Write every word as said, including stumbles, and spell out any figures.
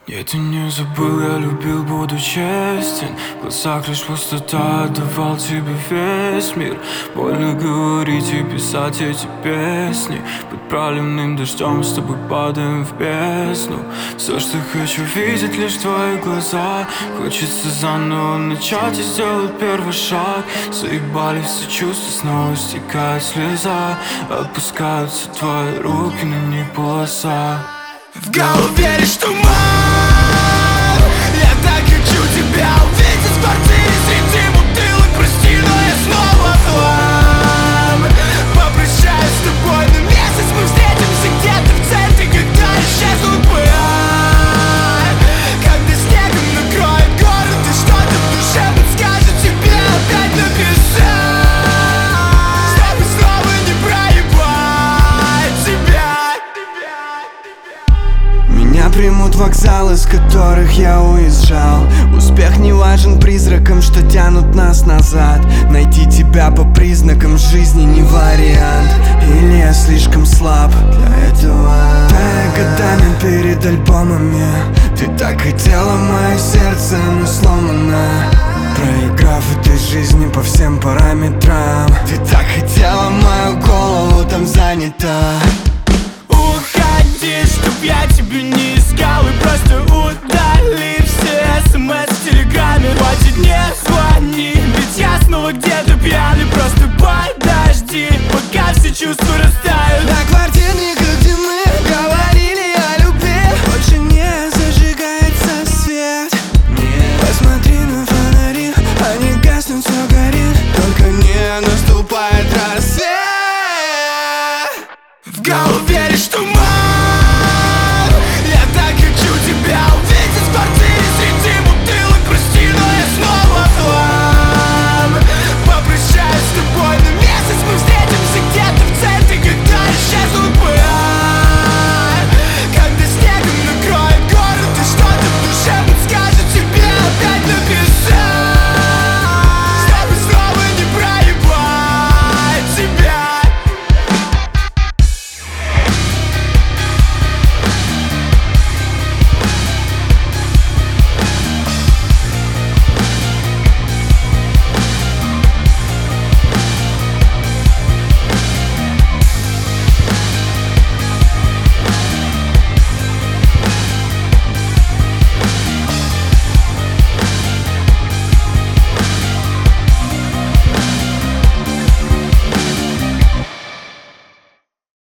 Я тебя не забыл, я любил, буду честен. В глазах лишь пустота, отдавал тебе весь мир. Больно говорить и писать эти песни. Под проливным дождем с тобой падаем в бездну. Все, что хочу видеть, лишь твои глаза. Хочется заново начать и сделать первый шаг. Заебали все чувства, снова стекает слеза. Отпускаются твои руки, на них полоса. В голове лишь туман. Я так хочу тебя увидеть в квартире среди бутылок. Прости, но я снова хлам. Попрощаюсь с тобой на месяц. Мы встретимся где-то в центре, когда исчезнут пыль. Когда снегом накроет город, и что-то в душе подскажет тебе опять написать, чтобы снова не проебать тебя. Меня примут вокзалы, с которых я уезжал. Успех не важен призракам, что тянут нас назад. Найти тебя по признакам жизни не вариант. Или я слишком слаб для этого? Тая годами перед альбомами. Ты так хотела мое сердце, но сломано. Проиграв этой жизни по всем параметрам. Ты так хотела мою голову, там занята. Уходи, чтоб я тебя не искал. И просто удали все смс в телеграме. Хватит, не звони, ведь я снова где-то пьяный. Просто подожди, пока все чувства